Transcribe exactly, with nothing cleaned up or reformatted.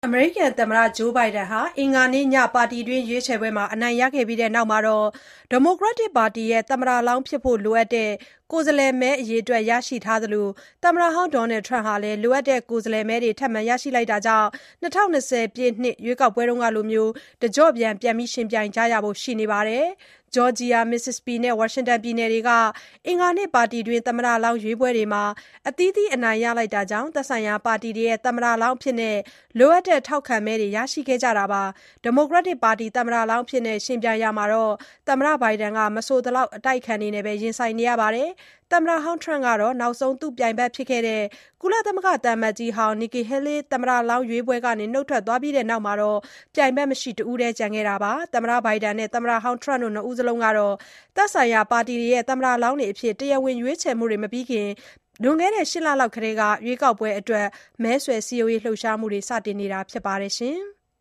အမေရိကန်သမ္မတ ဂျိုးဘိုင်ဒန်ဟာ အင်္ဂါနေ့ည ပါတီတွင်း ရွေးချယ်ပွဲမှာ အနိုင်ရခဲ့ပြီးနောက် ဒီမိုကရက်တစ်ပါတီရဲ့ သမ္မတလောင်းဖြစ်ဖို့ လိုအပ်တဲ့ ကိုယ်စားလှယ်မဲ အရေအတွက် ရရှိထားသလို သမ္မတဟောင်း Donald Trump ဟာလည်း လိုအပ်တဲ့ ကိုယ်စားလှယ်မဲတွေ ထပ်မံရရှိလိုက်တာကြောင့် ၂၀၂၀ ပြည့်နှစ် ရွေးကောက်ပွဲလို တကျော့ပြန် ပြန်လည်ယှဉ်ပြိုင်ကြရဖို့ ရှိနေပါတယ်။ ဂျော်ဂျီယာ၊ မစ္စစ္စပီနဲ့ ဝါရှင်တန်ပြည်နယ်တွေက အင်္ဂါနေ့ ပါတီတွင်း သမ္မတလောင်း ရွေးပွဲတွေမှာ အသီးသီး အနိုင်ရလိုက်တာကြောင့် သက်ဆိုင်ရာ ပါတီတွေရဲ့ သမ္မတလောင်းအဖြစ် လိုအပ်တဲ့ ထောက်ခံမဲတွေ ရရှိခဲ့ကြတာပါ။ ဒီမိုကရက်တစ်ပါတီ သမ္မတလောင်းအဖြစ် ယှဉ်ပြိုင်ရာမှာ သမ္မတဘိုင်ဒန်က မဆိုသလောက် အတိုက်အခံတွေနဲ့ပဲ ရင်ဆိုင်နေရပါတယ်။ သမ္မတဟောင်း Trump ကတော့ နောက်ဆုံး သူ့ပြိုင်ဘက်ဖြစ်ခဲ့တဲ့ ကုလသမဂ္ဂ သံအမတ်ကြီးဟောင်း Nikki Haley သမ္မတလောင်းရွေးပွဲကနေ နုတ်ထွက်သွားပြီးနောက် ပြိုင်ဘက်မရှိ တဦးတည်း ကျန်ခဲ့တာပါ။ သမ္မတဘိုင်ဒန်နဲ့ သမ္မတဟောင်း Trump တို့ နှစ်ဦးစလုံးကတော့ သက်ဆိုင်ရာ ပါတီတွေရဲ့ သမ္မတလောင်းတွေအဖြစ် တရားဝင် ရွေးချယ်မှုတွေ မပြီးခင် လွန်ခဲ့တဲ့ ၈ လလောက်ကတည်းက ရွေးကောက်ပွဲအတွက် မဲဆွယ်စည်းရုံးရေး လှုပ်ရှားမှုတွေ စတင်နေတာ ဖြစ်ပါတယ်။